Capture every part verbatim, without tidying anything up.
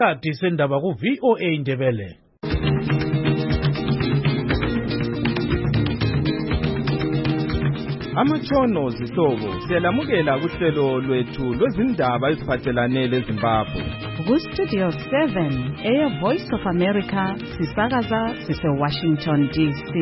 Kati sendaba ku V O A Ndebele. Amatshono zihlobo siyalamukela kuhlelo lwethu lwezindaba eziphathelane leZimbabwe. Ku Studio seven, Air Voice of America, sisakaza sise Washington D C.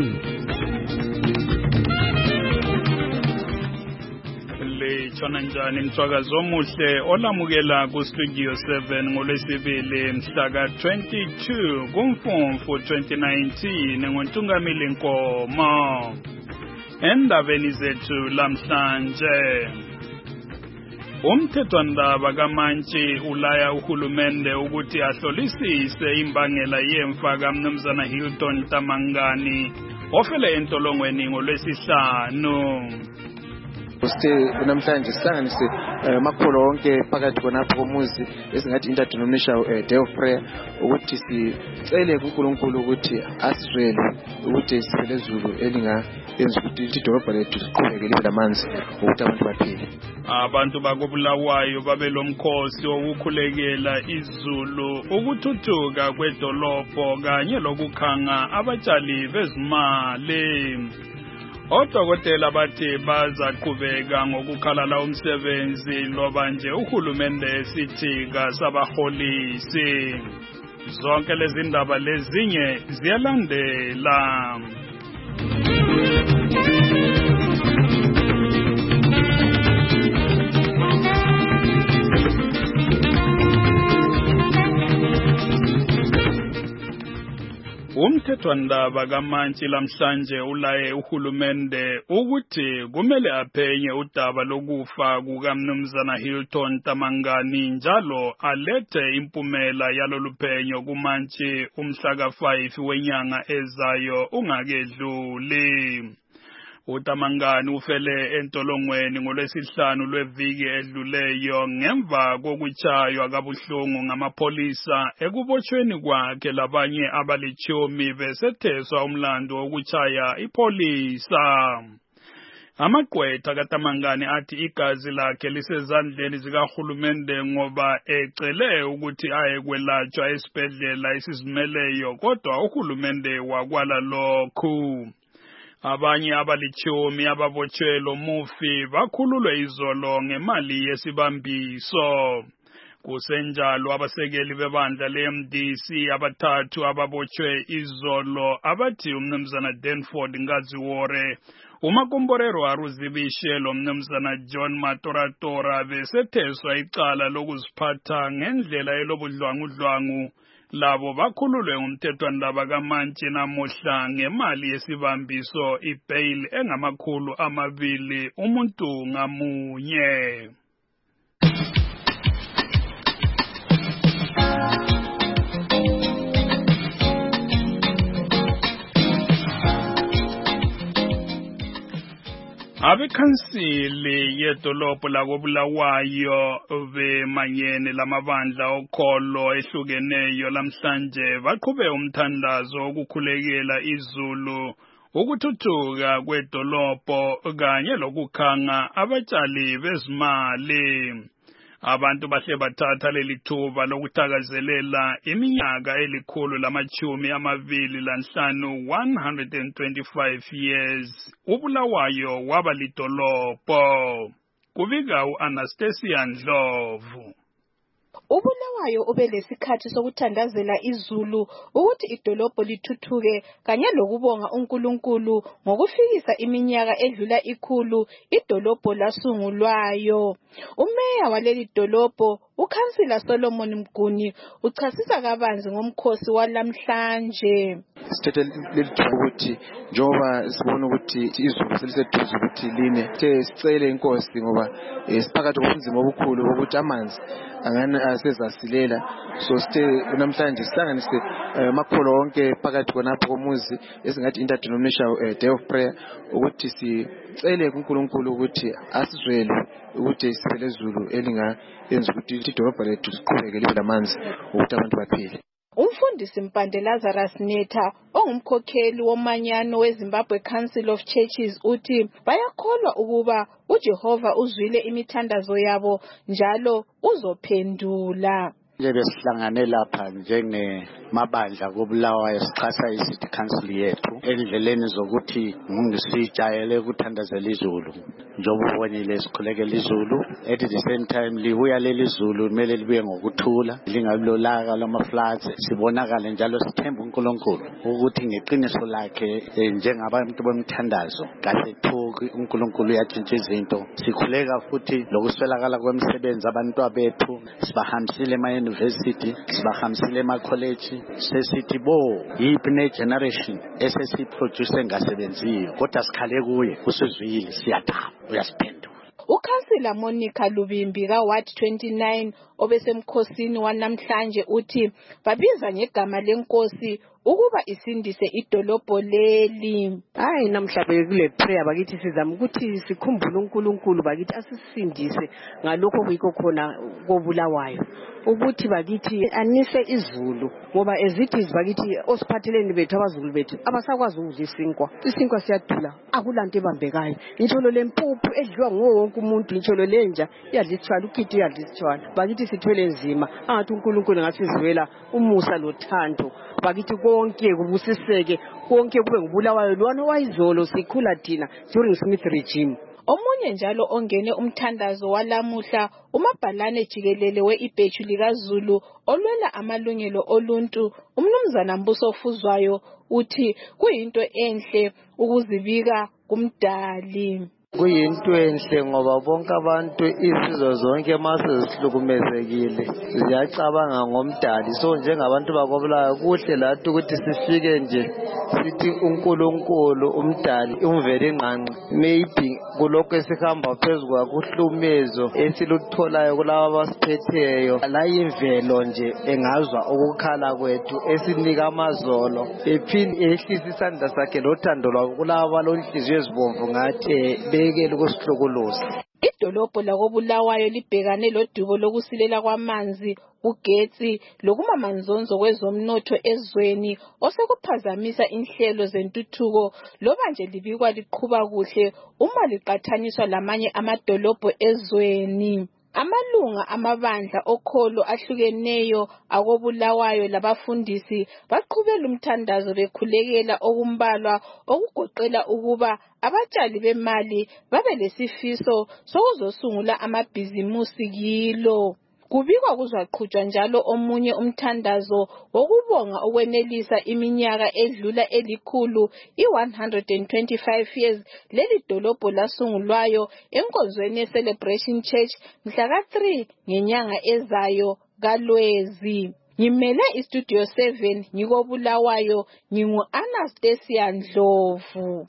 Lechona njani mswakazi omuhle olamukela ku Studio seven ngolwesibili mhla ka twenty-two kuMfumfu twenty nineteen ngoNtungamili Nkomo. Endabeni zethu lamhlanje umthethwandaba kaMantshi ulaya uhulumende ukuthi ahlolisise imbangela yemfa kaMnumzana Hilton Tamangani ofele entolongweni ngolwesihlanu. Uste namhlanje sihlanganise amakholo onke phakathi khonapho komuzi esingathi interdenominational day of prayer ukuthi sicele kuNkulunkulu ukuthi asizwele ukuthi sifele izulu elinga yenza ukuthi idolobha lethu siqhubeke libe namanzi ukuthi abantu baphile. Abantu bakobulawayo babelomkhosi wokukhulekela izulu ukuthuthuka kwedolobho kanye lokukhanga abatshali bezimali. Odokotela bathi bazaqhubeka ngokukhalala umsebenzi loba nje uhulumende sithika sabaholisi. Zonke lezi ndaba lezinye ziyalandela. Umthethwandaba kaMantshi lamhlanje ulaye uhulumende ukuthi kumele aphenye udaba lokufa kukaMnumzana Hilton Tamangani njalo alethe impumela yaloluphenyo kuMantshi umhla ka five wenyanga ezayo ungakedluli. uTamangani ufele entolongweni ngolwesihlanu lweviki edluleyo ngemva kokuchaywa kabuhlungu ngamapholisa ekubotshweni kwakhe labanye abalichomi besetheswa umlando wokuchaya ipholisa. Amagqwetha kaTamangani athi igazi lakhe lisezandleni zikahulumende ngoba ecele ukuthi aye kwelatshwa esibhedlela esizimeleyo kodwa uhulumende wakwala lokhu. Abanye abalichomi ababotshwelo mufi bakhululwe izolo ngemali yesibambiso. Kusenjalo abasekeli bebandla le-M D C abathathu ababotshwe izolo abathi uMnumzana Danford Ngaziwore, uMakomborero Aruzibishe loMnumzana John Matoratora besetheswa icala lokuziphatha ngendlela elobudlwangudlwangu. Labo bakhululwe ngumthethwandaba kaMantshi namuhla ngemali yesibambiso ibail engamakhulu amabili umuntu ngamunye. Abekhansili yedolobho lakobulawayo bemanyene lamabandla okholo ehlukeneyo lamhlanje baqhube umthandazo wokukhulekela izulu ukuthuthuka kwedolobho kanye lokukhanga abatshali bezimali. Abantu bahle bathatha leli thuba lokuthakazelela iminyaka elikhulu lamachumi amabili lanhlanu one hundred twenty-five years ubulawayo waba lidolobho. Kubika uAnastasia Ndlovu. Ubulawayo ubelesikhathi sokuthandazela izulu ukuthi idolobho lithuthuke kanye lokubonga uNkulunkulu ngokufikisa iminyaka edlula ikhulu idolobho lasungulwayo. Umeya waleli dolobho uKhansila Solomon Mguni uchasisa kabanzi ngomkhosi walamhlanje. Sithethe leli thuba ukuthi njengoba sibona ukuthi izulu seliseduze ukuthi line ke sicele inkosi ngoba siphakathi kobunzima obukhulu ukuthi amanzi angana asezasilela. So sithe namhlanje sihlanganise amakholo onke phakathi khonapho komuzi esingathi interdenominational day of prayer ukuthi sicele kuNkulunkulu ukuthi asizwele ukuthi sifele izulu elinga yenza ukuthi idolobha lethu siqhubeke libe namanzi ukuthi abantu baphile. Umfundisi Mpande Lazarus Netha ongumkhokheli womanyano weZimbabwe Council of Churches uthi bayakholwa ukuba uJehova uzwile imithandazo yabo njalo uzophendula. nje besihlangane lapha njengemabandla koBulawayo sichasa i-City Council yethu endleleni zokuthi ngisijayele ukuthandazela izulu njengoba ubonile sikhulekela izulu at the same time libuya leli zulu kumele libuye ngokuthula lingabi lolaka lama-floods sibonakale njalo sithemba uNkulunkulu ukuthi ngeqiniso lakhe njengabantu bomthandazo kahle thuki uNkulunkulu uyatshintsha izinto sikhuleka futhi lokuswelakala kwemisebenzi abantwana bethu sibahambisile ema-university sibahambisile ema-college sesithi bo yiphi ne-generation esesiyiproduce engasebenziyo kodwa sikhale kuye usizwile siyadaba uyasiphendula. Ukhansila Monica Lubimbi ka-Ward twenty-nine obesemkhosini wanamhlanje uthi babiza ngegama lenkosi ukuba isindise idolobho leli. Hayi namhla bekule prayer bakithi sizama ukuthi sikhumbule uNkulunkulu bakithi asisindise ngalokho kuyikho khona koBulawayo ukuthi bakithi anise izulu ngoba ezithi bakithi osiphatheleni bethu abazulu bethu abasakwazi ukudla isinkwa isinkwa siyadula akulanto ebambekayo itsholo lempuphu edliwa ngowonke umuntu itsholo lenja iyadla isitshwala ukhiti iyadla isitshwala bakithi sithwele nzima angathi uNkulunkulu ngasizwela umusa lothando bakithi konke kubusiseke konke kube ngubulawayo lwana wayizolo sikhula thina during Smith regime. Omunye njalo ongene umthandazo walamuhla umabhalane jikelele we-ibhethu likaZulu olwela amalungelo oluntu umnumzana Mbuso Fuzwayo uthi kuyinto enhle ukuzibika kumdali. Kuyinto enhle ngoba bonke abantu izizwe zonke mase zihlukumezekile ziyacabanga ngomdali so njengabantu bakobulayo kuhle lathi ukuthi sifike nje sithi uNkulunkulu umdali umvele ingqanqe maybe kulokho esihamba phezulu kuhlumezo esilutholayo kulabo abasiphetheyo la imvelo nje engazwa ukukhala kwethu esinika amazolo ephinde ehlisa isandla sakhe lothando lwabo kulabo balonhliziyo ezibomvu ngathi bekele ukusihlokoloza. Idolobho lakoBulawayo libhekane lodubo lokusilela kwamanzi ugetsi lokumamanzonzo kwezomnotho ezweni osekuphazamisa inhlelo zentuthuko loba nje libikwa liqhuba kuhle uma liqathaniswa lamanye amadolobho ezweni. Amalunga amabandla okholo ahlukeneyo akoBulawayo labafundisi baqhubela umthandazo bekhulekela okumbalwa okugoqela ukuba abatshali bemali babe lesifiso sokuzosungula amabhizimusi kilo. Kubikwa kuzaqhutshwa njalo omunye umthandazo wokubonga ukwenelisa iminyaka edlula elikhulu i-one hundred twenty-five years leli dolobho lasungulwayo enkonzweni ye-Celebration Church mhla ka three ngenyanga ezayo kaLwezi. Ngimele istudio seven ngikoBulawayo ngingu Anastasia Ndlovu.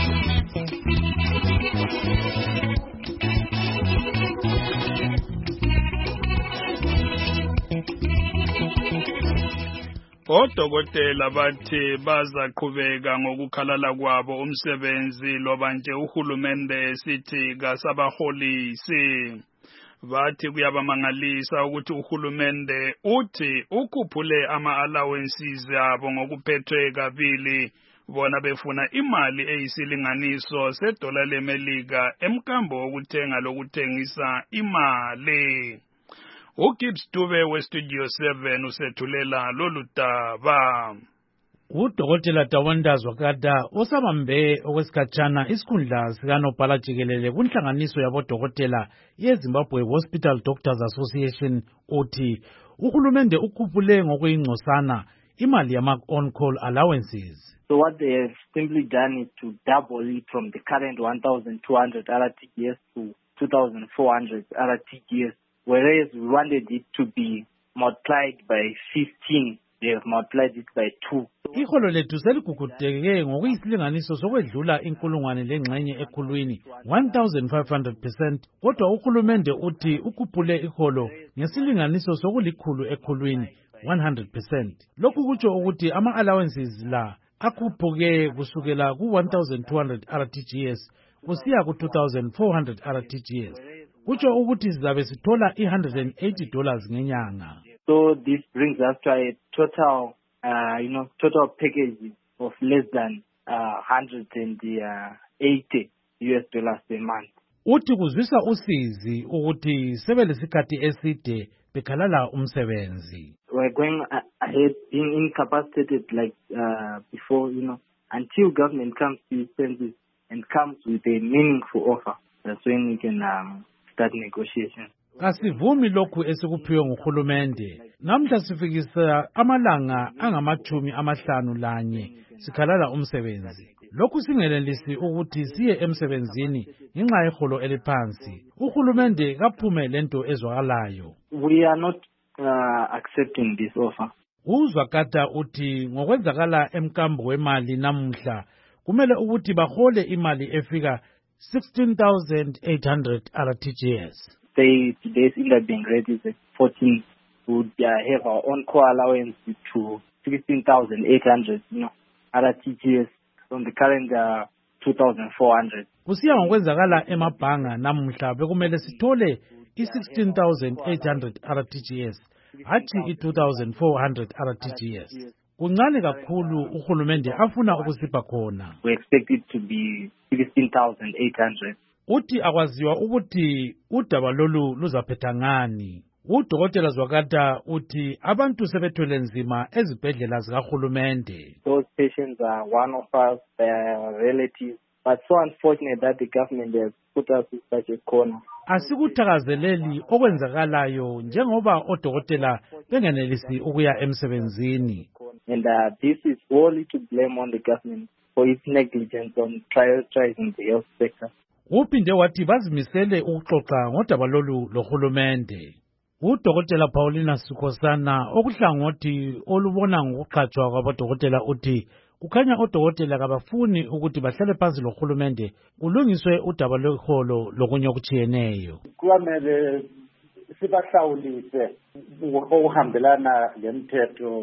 Odokotela bathi bazaqhubeka ngokukhalala kwabo umsebenzi loba nje uhulumende sithi kasabaholisi. Bathi kuyabamangalisa ukuthi uhulumende uthi ukhuphule ama-allowances abo ngokuphethwe kabili bona befuna imali eyisilinganiso sedola leMelika emkambo wokuthenga lokuthengisa imali. uGibbs Dube westudio seven usethulela lolu daba. Udokotela Tawandazwa Kata osabambe okwesikhatshana isikhundla sikanobhala jikelele kunhlanganiso yabodokotela yeZimbabwe Hospital Doctors Association uthi uhulumende ukhuphule ngokuyingcosana imali yama-on-call allowances. So what they have simply done is to double it from the current one thousand two hundred R T G S to two thousand four hundred R T G S. Whereas we wanted it to be multiplied by fifteen, they have multiplied it by two. Iholo lethu seligugudeke ngokuyisilinganiso sokwedlula inkulungwane lengxenye ekhulwini one thousand five hundred percent kodwa uhulumende uthi ukhuphule iholo ngesilinganiso sokulikhulu ekhulwini one hundred percent. Lokhu kutsho ukuthi ama-allowances la akhuphuke kusukela ku one thousand two hundred R T G S kusiya ku two thousand four hundred R T G S. Kutsho ukuthi sizabe sithola one hundred eighty dollars ngenyanga. So this brings us to a total, uh, you know, total package of less than uh, one hundred eighty U S dollars per month. Uthi kuzwisa usizi ukuthi sebelesikhathi eside bekhalala umsebenzi. We're going ahead being incapacitated like uh, before, you know, until government comes to its senses and comes with a meaningful offer. That's when we can um, start negotiations. Kasivumi lokhu esikuphiwe nguhulumende. Namhla sifikisa amalanga angamachumi amahlanu lanye sikhalala umsebenzi. Lokhu singenelisi ukuthi siye emsebenzini ngenxa yeholo eliphansi. Uhulumende kaphume lento ezwakalayo. We are not uh, accepting this offer. Uzwa kata uthi ngokwenzakala emkambo wemali namhla kumele ukuthi bahole imali efika sixteen thousand eight hundred R T G S. They, today's interbank rate is at fourteen. We would uh, have our own core allowance to sixteen thousand eight hundred, you know, R T G S from the current uh, two thousand four hundred. Kusiya ngokwenzakala emabhanga namhla bekumele sithole i sixteen thousand eight hundred R T G S, hathi i two thousand four hundred R T G S. Kuncane kakhulu uhulumende afuna ukusipha khona. We expect it to be sixteen thousand eight hundred. Uthi akwaziwa ukuthi udaba lolu luzaphetha ngani. Udokotela Zwakata uthi abantu sebethwele nzima ezibhedlela zikahulumende. Those patients are one of us, their relatives, but so unfortunate that the government has put us in such a corner. Asikuthakazeleli okwenzakalayo njengoba odokotela bengenelisi ukuya emsebenzini. And uh, this is wholly to blame on the government for its negligence on prioritizing the health sector. Uphinde wathi bazimisele ukuxoxa ngodaba lolu lohulumende. Udokotela Paulina Sukhosana okuhlangothi olubona ngokuqhatshwa kwabodokotela uthi kukhanya odokotela kabafuni ukuthi bahlale phansi lohulumende kulungiswe udaba lweholo lokunye okuchiyeneyo. Kwamele sibahlawulise okuhambelana lemithetho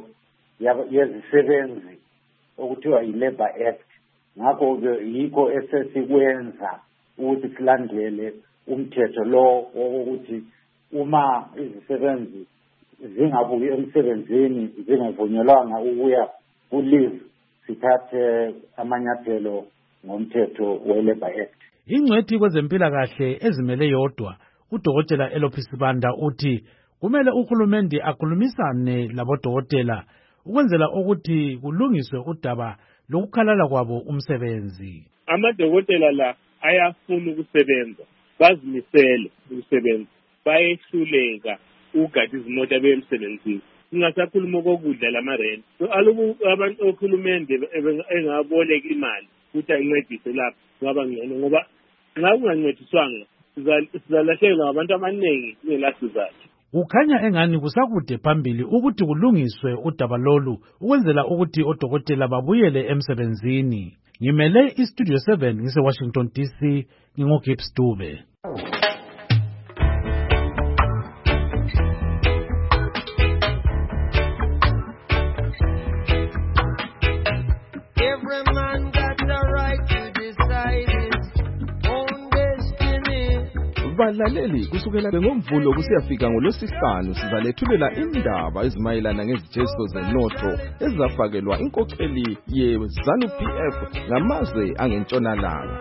yezisebenzi okuthiwa yi-Labor Act. Ngakho yikho esesikwenza ukuthi silandele umthetho lo wokuthi uma izisebenzi zingabuyi emsebenzini zingavunyelwanga ukuya ku-leave sithathe amanyathelo ngomthetho we-Labor Act. Ingcwethi kwezempilakahle ezimele yodwa udokotela Elophisi Banda uthi kumele uhulumende akhulumisane labodokotela ukwenzela ukuthi kulungiswe udaba lokukhalala kwabo umsebenzi. Amadokotela la ayafuna ukusebenza, bazimisele ukusebenza, bayehluleka ukugada izimota bemsebenzini. Singasakhuluma kokudla lamarent. So alubu abantu ohulumende engaboleka imali ukuthi ayincedise lapha ngaba ngcono ngoba nxa kungancediswanga sizalahlekelwa abantu abaningi ngelasizathu. Ukhanya engani kusakude phambili ukuthi kulungiswe udaba lolu ukwenzela ukuthi odokotela babuyele emsebenzini. Ngimele iStudio seven ngise Washington D C ngingoGibbs Dube. Balaleli kusukela ngomvulo kusiyafika ngolwesihlanu sizalethulela indaba ezimayelana ngezijeziso zenotho ezafakelwa inkokheli ye-ZANU P F ngamazwe angentshonalanga.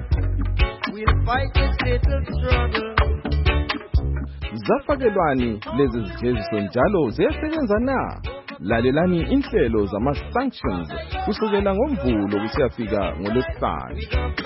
Zafakelwani lezi zijeziso njalo ziyasebenza na? Lalelani inhlelo zama-sanctions kusukela ngomvulo kusiyafika ngolwesihlanu.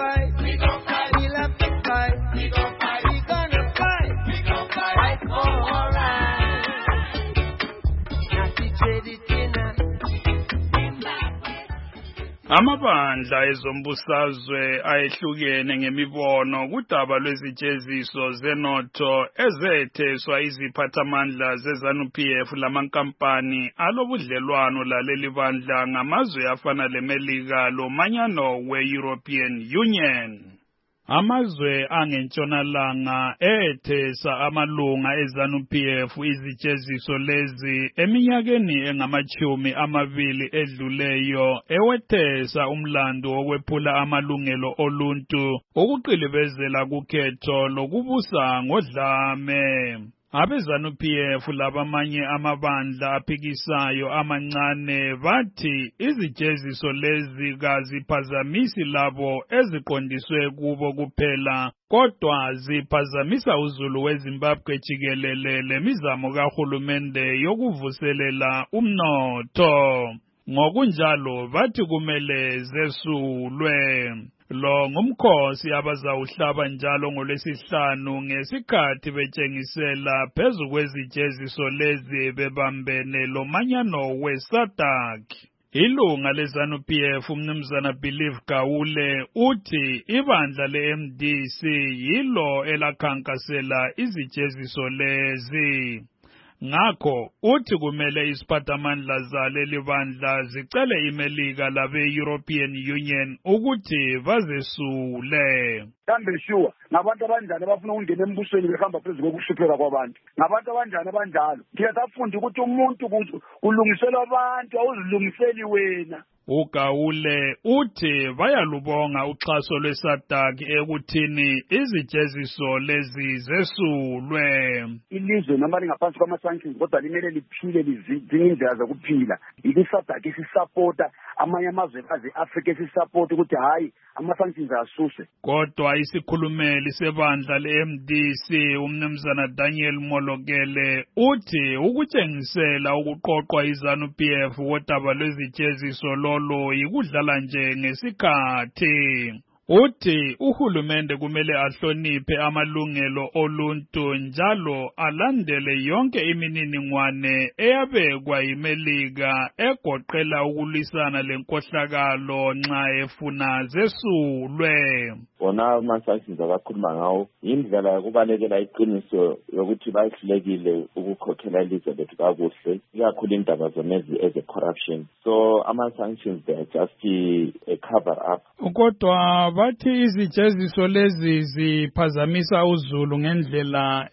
Amabandla ezombusazwe ayehlukene ngemibono kudaba lwezijeziso zenotho ezetheswa iziphathamandla ze-ZANU P F lamankampani alobudlelwano laleli bandla ngamazwe afana leMelika lomanyano we-European Union. Amazwe angentshonalanga ethesa amalunga e-ZANU P F izijeziso lezi eminyakeni engamachumi amabili edluleyo ewethesa umlando wokwephula amalungelo oluntu ukuqilibezela kukhetho lokubusa ngodlame. Abe-ZANU-P F labamanye amabandla aphikisayo amancane bathi izijeziso lezi kaziphazamisi labo eziqondiswe kubo kuphela kodwa ziphazamisa uzulu weZimbabwe jikelele lemizamo kahulumende yokuvuselela umnotho. Ngokunjalo bathi kumele zesulwe. Lo ngumkhosi abazawuhlaba njalo ngolwesihlanu ngesikhathi betshengisela phezu kwezijeziso lezi bebambene lomanyano we-SADC. Ilunga le-ZANU-P F umnumzana Believe Gawule uthi ibandla le-M D C yilo elakhankasela izijeziso lezi. Ngakho uthi kumele isiphathamandla zale libandla zicele imelika labe-European Union ukuthi bazesule. Kambe sure ngabantu abanjani abafuna ukungena embusweni behamba phezu kokuhlupheka kwabantu. Ngabantu abanjani abanjalo. Ngiyafunda ukuthi umuntu kulungiselwa abantu awuzilungiseli wena. uGawule uthi bayalubonga uxhaso lwe-SADC ekuthini izijeziso lezi zesulwe. Ilizwe noma lingaphansi kwama-sanctions kodwa limele liphile lidinga indlela zokuphila. Ili-SADC isisapota amanye amazwe ase-Afrika esisapota ukuthi hayi ama-sanctions asuswe. Kodwa isikhulumeli sebandla le-M D C umnumzana Daniel Molokele uthi ukutshengisela ukuqoqwa iZANU-P F wodaba lwezijeziso lo lo yikudlala nje ngesikhathi. Uthi uhulumende kumele ahloniphe amalungelo oluntu njalo alandele yonke imininingwane eyabekwa yimelika egoqela ukulwisana lenkohlakalo nxa efuna zesulwe. Bona ama-sanctions abakhuluma ngawo yindlela yokubalekela iqiniso yokuthi bayihlulekile ukukhokhela ilizwe lethu kakuhle ikakhulu indaba zonezi eze-corruption. So ama-sanctions they are just a cover up. Kodwa bathi izijeziso lezi ziphazamisa uzulu ngendlela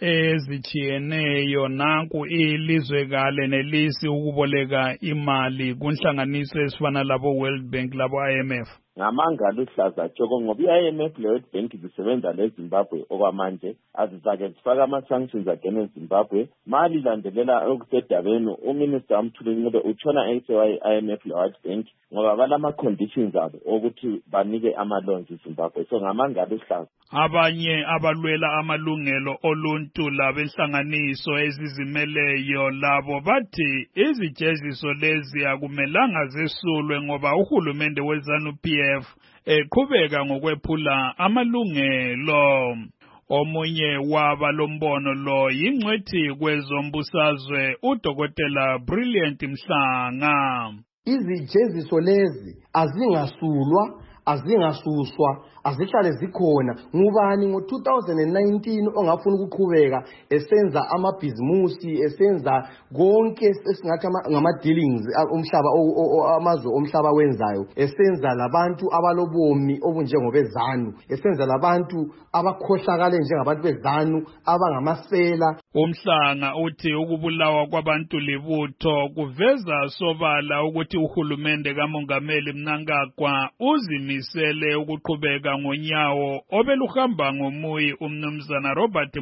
ezijiyeneyo nanku ilizwekale nelisi ukuboleka imali kunhlanganiso esifana labo World Bank labo I M F. Ngamanga luhlaza tshoko ngoba i-I M F le-World Bank zisebenza le-Zimbabwe okwamanje azizake zifaka ama-sanctions agene eZimbabwe mali landelela okusedabeni uminister Mthuli Ncube utshona esewa i-I M F le-World Bank ngoba balama-conditions abo ukuthi banike ama-loans eZimbabwe so ngamanga luhlaza. Abanye abalwela amalungelo oluntu labenhlanganiso ezizimeleyo labo bathi izijeziso lezi akumelanga zesulwe ngoba uhulumende weZANU-P F eqhubeka ngokwephula amalungelo. Omunye waba lombono lo yingcwethi kwezombusazwe uDokotela Brilliant Mhlanga. Izijeziso lezi azingasulwa azingasuswa azihlale zikhona ngubani ngo two thousand nineteen ongafuna ukuqhubeka esenza amabhizimusi esenza konke esingathi ngama dealings umhlaba amazwe omhlaba wenzayo esenza labantu abalobomi obunjengobeZANU esenza labantu abakhohlakale njengabantu beZANU abangamasela. Umhlanga uthi ukubulawa kwabantu libutho kuveza sobala ukuthi uhulumende kaMongameli Mnangagwa uzimisele ukuqhubeka ngonyawo obeluhamba ngomuyi umnumzana Robert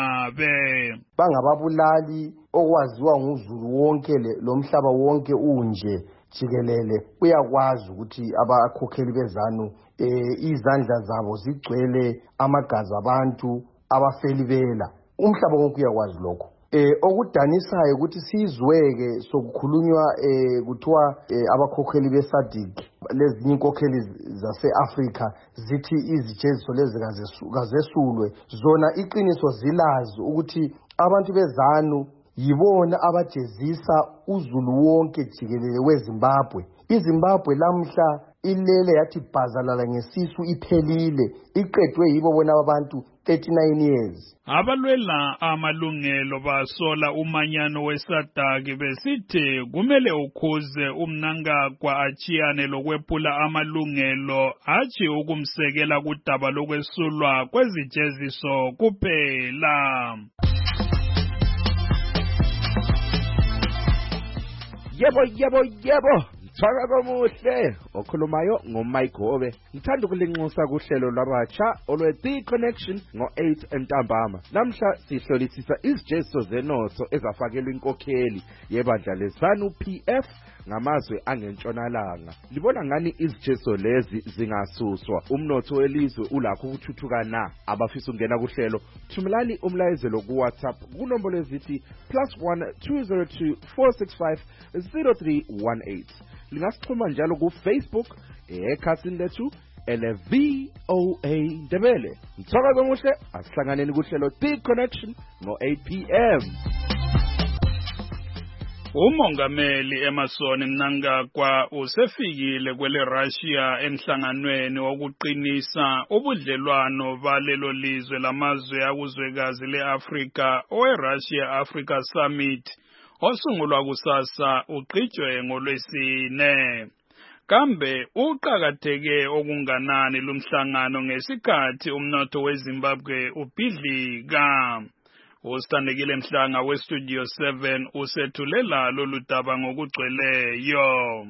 Mugabe. Bangababulali okwaziwa nguzulu wonke lo mhlaba wonke unje jikelele uyakwazi ukuthi abakhokheli beZANU eh izandla zabo zigcwele amagazi abantu abafelibela umhlaba wonke uyakwazi lokho. Eh okudanisayo ukuthi sizweke sokukhulunywa eh kuthiwa abakhokheli beSADC lezinye inkokheli zase-Afrika zithi izijeziso lezi kazesulwe zona iqiniso zilazi ukuthi abantu beZANU yibona abajezisa uzulu wonke jikelele weZimbabwe. iZimbabwe lamhla ilele yathi bhazalala ngesisu iphelile iqedwe yibo bona abantu thirty-nine years. Abalwela amalungelo basola umanyano we-SADC besithi kumele ukhuze uMnangagwa achiyane lokwephula amalungelo athi ukumsekela kudaba lokwesulwa kwezijeziso kuphela. Yebo yebo yebo Mthaka komuhle okhulumayo ngoMike Gobe. Ngithanda ukulinxusa kuhlelo lwabatsha olwe The Connection ngo eight entambama. Namhla sihlolisisa izijeziso zenotho ezafakelwe inkokheli yebandla leZanu P F ngamazwe angentshonalanga. Libona ngani izijeziso lezi zingasuswa? Umnotho welizwe ulakho ukuthuthuka na? Abafisa ungena kuhlelo thumelani umlayezelo ku WhatsApp kunombolo ezithi plus one two zero two four six five zero three one eight. Lingasixhuma njalo ku Facebook ekhasini lethu ele V O A Ndebele. Mthaka komuhle asihlanganeni kuhlelo The Connection ngo eight p m. Umongameli Emmerson Mnangagwa usefikile kwele Russia emhlanganweni wokuqinisa ubudlelwano balelo lizwe lamazwe akuzwekazi leAfrika owe Russia Africa Summit osungulwa kusasa uqhijwe ngolwesine. Kambe uqhakatheke okunganani lumhlangano ngesikhathi umnotho weZimbabwe ubhidlika. Usithandekile Mhlanga weStudio seven usethulela lolu daba ngokugcweleyo.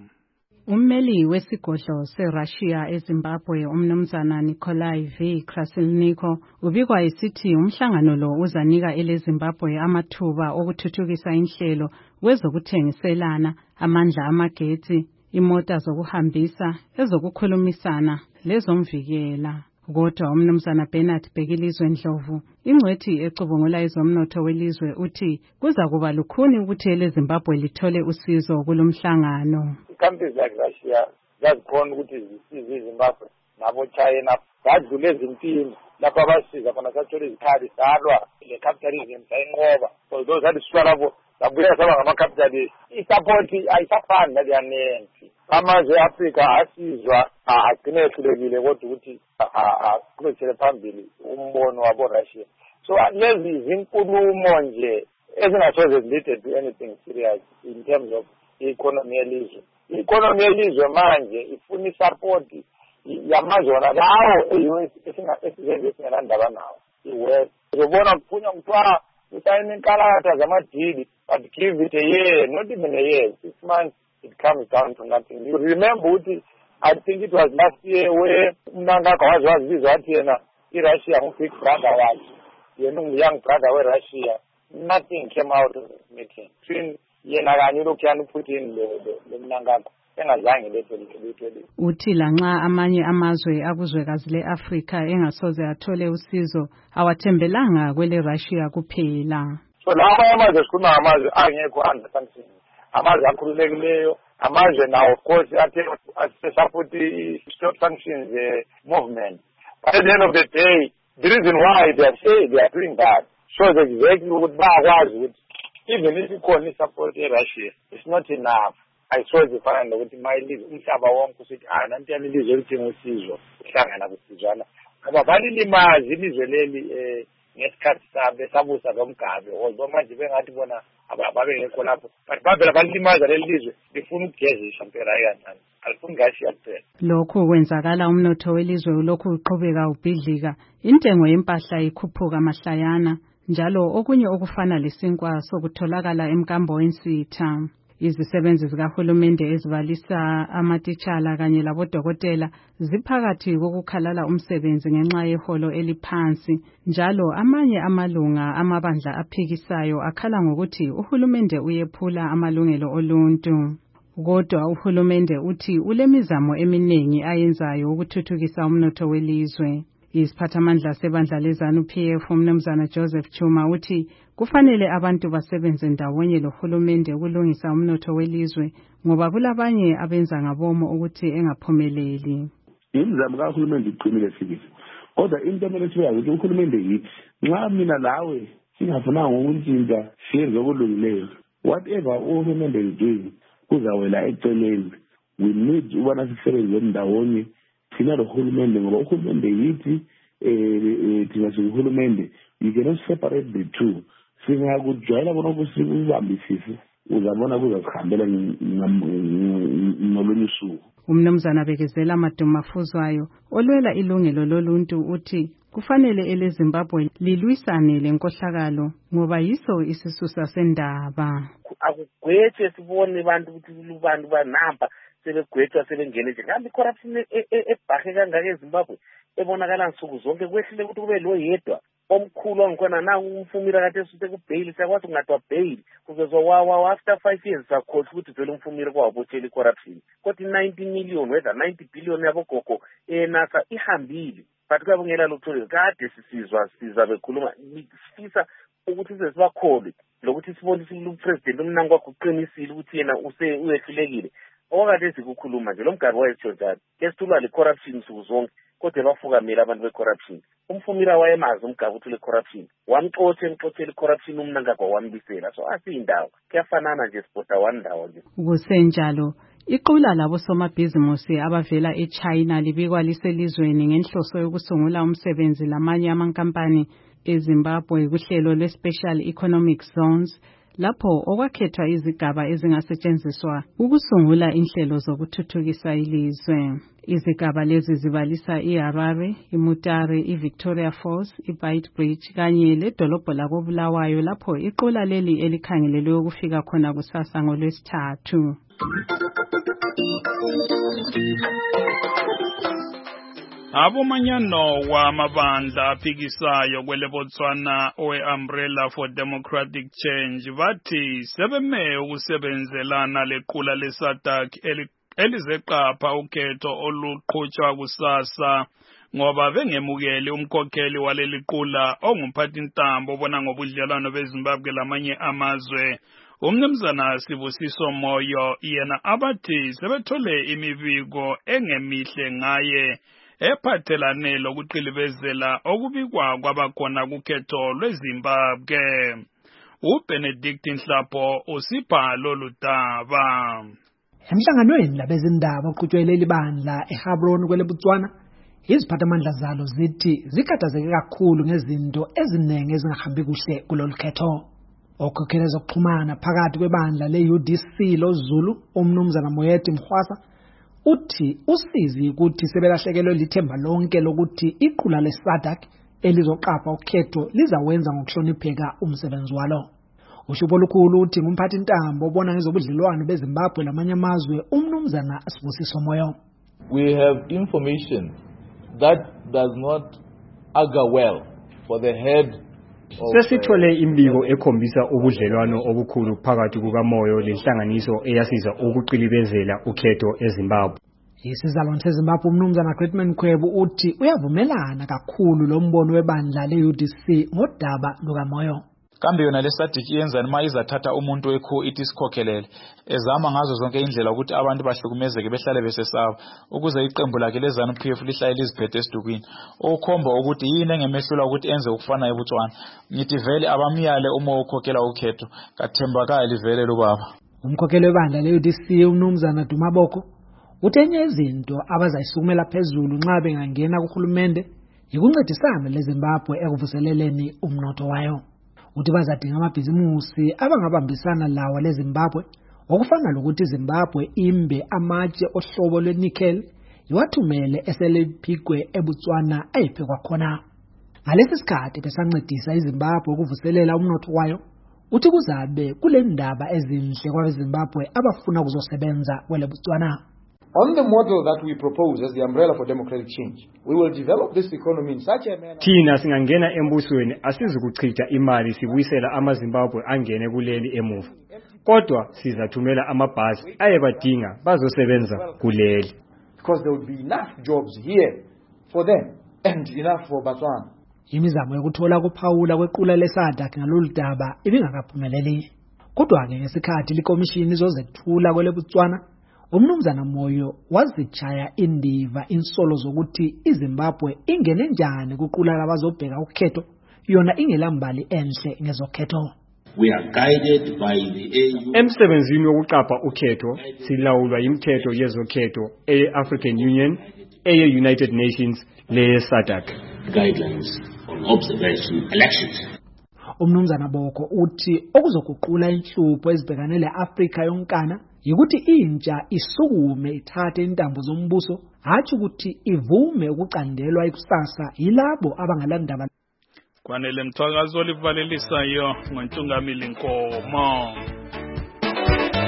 Ummeli wesigodlo seRussia eZimbabwe umnumzana Nikolai V. Krasilniko ubikwa isithi umhlangano lo uzanika eleZimbabwe amathuba okuthuthukisa inhlelo kwezokuthengiselana, amandla amagetsi, imota zokuhambisa, ezokukhulumisana lezomvikela. Kodwa umnumzana Bernard Bhekilizwe Ndlovu, ingcwethi ecubungula ezomnotho welizwe, uthi kuza kuba lukhuni ukuthi eleZimbabwe lithole usizo kulomhlangano. Countries like Russia zazikhona ukuthi zisize iZimbabwe nabo China badlule ezimpini lapho abasiza khona sathola izikhali salwa le capitalism sayinqoba. So those are the swalabo sabuya saba ngama-capitalist. I-support ayisafani naleyanensi. Amazwe e-Afrika asizwa agcine ehlulekile kodwa ukuthi aqhubekele phambili umbono wabo Russia. So lezi zinkulumo nje ezingasoze zilide to anything serious in terms of economy yelizwe. I-economy yelizwe manje ifuna i-support yamazwe lawo esingasenze singalandaba nawo. I-West uzobona kuphunywa kuthiwa usayine inkalakatha zamadili, but give it a year, not even a year, six months, it comes down to nothing. You remember ukuthi I think it was last year where Mnangagwa wazibizwa wathi yena i-Russia ngu-big brother wakhe, yena ungu-young brother we-Russia. Nothing came out of the meeting between yena kanye uLokuyana uPutin lo Mnangagwa. Engazange letho litho. Uthi lanxa amanye amazwe akuzwekazi leAfrika engasoze athole usizo awathembelanga kwele Russia kuphela. So laba amazwe sikhuluma amazwe angekho under sanctions, amazwe akhululekileyo, amazwe now of course athe support stop sanctions movement. But at the end of the day, the reason why they are saying they are doing that shows exactly what bakwazi ukuthi even if ikhona support eRussia, it's not enough. Ayisoze fana nokuthi mayilizwe umhlaba wonke usithi ah nanti yalilizwe lidinga usizo uhlangana kusizwana ngoba balilimazi ilizwe leli eh ngesikhathi sabe sabusa lomgabe although manje bengathi bona ababengekho lapho but babela balilimaza lelizwe lifuna ukugezisha impela kancane alifuni gashi yaphela. Lokho kwenzakala umnotho welizwe ulokhu uqhubeka ubhidlika, intengo yempahla ikhuphuka mahlayana, njalo okunye okufana lesinkwa sokutholakala emkambo wensitha. Izisebenzi zikahulumende ezibalisa amatitshala kanye labodokotela ziphakathi kokukhalala umsebenzi ngenxa yeholo eliphansi, njalo amanye amalunga amabandla aphikisayo akhala ngokuthi uhulumende uyephula amalungelo oluntu. Kodwa uhulumende uthi ulemizamo eminingi ayenzayo ukuthuthukisa umnotho welizwe. Isiphathamandla sebandla leZanu P F umnumzana Joseph Chuma uthi kufanele abantu basebenze ndawonye lohulumende ukulungisa umnotho welizwe ngoba kulabanye abenza ngabomo ukuthi engaphumeleli. Imizamo kahulumende iqinile sibili. Kodwa into emele sibe ukuthi uhulumende yithi nxa mina lawe singafunanga ukuntshintsha siyenze okulungileyo, whatever uhulumende is doing kuzawela eceleni. We need ubana sisebenze ndawonye thina lohulumende ngoba uhulumende yithi eh thina sihulumende, you cannot separate the two. Singakujwayela bona kusibambisise uzabona kuzasihambela ngolunye usuku. Umnumzana Bekezela Madumafuzwayo olwela ilungelo loluntu uthi kufanele eleZimbabwe lilwisane lenkohlakalo ngoba yiso isisusa sendaba. Akugwethe sibone abantu ukuthi abantu banamba sebegwetshwa sebengene nje kambe corruption ebhahe kangaka eZimbabwe ebonakala nsuku zonke kwehlile ukuthi kube lo yedwa omkhulu wangikhona na umfumira kade esuse kubail sakwathi ungadwa bail kuvezwa wawa after five years sakhohle ukuthi vele umfumira kwabotshela corruption kodwa ninety million whether ninety billion yabogogo enasa ihambile but kwabongela lokuthola kade sisizwa siza bekhuluma sifisa ukuthi sesibakholwe lokuthi sibonise umpresident umnango wakho uqinisile ukuthi yena use uyehlulekile okade sikukhuluma nje lo mgaba wayesho njalo lesithulwa le corruption sukuzonke kodwa bafukamela abantu be corruption umfumira wayemazi umgaba uthi le corruption wamxotshe emxotshe corruption umnanga kwawambisela so asiyindawo kuyafanana nje sipota one ndawo nje kusenjalo iqula labo somabhizimusi abavela eChina libikwa liselizweni ngenhloso yokusungula umsebenzi lamanye amankampani eZimbabwe kuhlelo lwe-Special Economic Zones lapho okwakhethwa izigaba ezingasetshenziswa ukusungula inhlelo zokuthuthukisa ilizwe. Izigaba lezi zibalisa iHarare, iMutare, iVictoria Falls, iBeitbridge kanye ledolobho lakoBulawayo lapho iqula leli elikhangelelwe ukufika khona kusasa ngoLwesithathu. Abomanyano wamabandla aphikisayo kwele Botswana owe-Umbrella for Democratic Change bathi sebeme ukusebenzelana lequla leSADC elizeqapha ukhetho oluqhutshwa kusasa ngoba bengemukeli umkhokheli waleli qula ongumphathintambo obona ngobudlelwano beZimbabwe lamanye amazwe umnumzana Sibusiso Moyo yena abathi sebethole imibiko engemihle ngaye ephathelane lokuqilibezela okubikwa kwabakhona kukhetho lweZimbabwe. uBenedict Nhlapo usipha lolu daba. Emhlanganweni labezindaba oqhutshwele libandla eHabron kwele Botswana iziphathamandla zalo zithi zikhathazeke kakhulu ngezinto eziningi ezingahambi kuhle kulolu khetho. Okhokhela zokuxhumana phakathi kwebandla le-U D C loZulu umnumzana Moyeti Mkhwasa uthi usizi ukuthi sebelahlekelwe lithemba lonke lokuthi iqula leSADC elizoqapha ukhetho lizawenza ngokuhlonipheka umsebenzi walo. Ushubo olukhulu uthi ngumphathintambo obona ngezobudlelwano beZimbabwe lamanye amazwe umnumzana Sibusiso Moyo. We have information that does not augur well for the head. Sesithole imbiko ekhombisa ubudlelwano obukhulu phakathi kukaMoyo lenhlanganiso eyasiza ukuqilibezela ukhetho eZimbabwe. Isizalwane seZimbabwe umnumzana Gretman Khwebu uthi uyavumelana kakhulu lo mbono webandla le-U D C ngodaba lukaMoyo. Kambe yona leSADC yenzani uma izathatha umuntu wekho ithi sikhokhelele ezama ngazo zonke indlela ukuthi abantu bahlukumezeke behlale besesaba ukuze iqembu lakhe leZANU-P F lihlale liziphethe esidukwini okukhomba ukuthi yini engemehlula ukuthi enze ukufana eBotswana. Ngithi vele abamiyale uma ukhokhela ukhetho kathembakali vele lo baba. Umkhokheli webandla le-U D C umnumzana Dumaboko uthenye izinto abazayisukumela phezulu nxa bengangena kuhulumende yikuncedisana leZimbabwe ekuvuseleleni umnotho wayo. Uthi bazadinga amabhizimusi abangabambisana lawa leZimbabwe okufana lokuthi iZimbabwe imbe amatshe ohlobo lwenickel iwathumele eselephikwe eBotswana ayiphekwa khona. Ngalesi sikhathi besancedisa iZimbabwe ukuvuselela umnotho wayo uthi kuzabe kule ndaba ezinhle kwabeZimbabwe abafuna ukuzosebenza kwele Botswana. On the model that we propose as the Umbrella for Democratic Change, we will develop this economy in such a manner. Thina singangena embusweni asizukuchitha imali sibuyisela amaZimbabwe angene kuleli emuva. Kodwa sizathumela amabhasi ayebadinga bazosebenza kuleli. Because there will be enough jobs here for them and enough for Botswana. Imizamo yokuthola kuphawula kwequla leSADC ngalolu daba ibingakaphumeleli. Kodwa ke ngesikhathi likomishini izozethula kwele Botswana umnumzana Moyo wazitshaya indiva insolo zokuthi iZimbabwe ingene njani kuqula labazobheka ukhetho yona ingelambali enhle ngezokhetho. We are guided by the A U. Emsebenzini wokuqapha ukhetho silawulwa imithetho yezokhetho e-African Union, e-United Nations le-SADC guidelines on observation elections. Umnumzana Boko uthi okuzokuqula inhlupho ezibhekane le-Afrika yonkana yikuthi intsha isukume ithathe intambo zombuso hathi ukuthi ivume ukuqandelwa ikusasa yilabo abangalandaba. Kwanele mthwakazo livalelisayo ngoNtungamili Nkomo.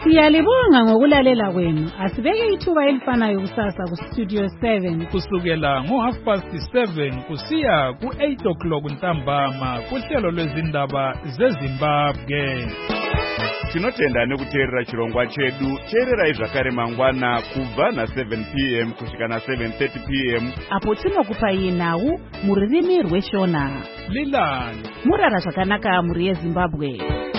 Siyalibonga ngokulalela kwenu. Asibeke ithuba elifanayo kusasa ku Studio seven kusukela ngo half past seven kusiya ku eight o'clock ntambama kuhlelo lwezindaba zeZimbabwe. Tinotenda nekuteerera chirongwa chedu. Teererai zvakare mangwana kubva na seven p m kusvika na seven thirty p m apo tinokupai nhau mururimi rweshona. Lilani murara zvakanaka muri yeZimbabwe.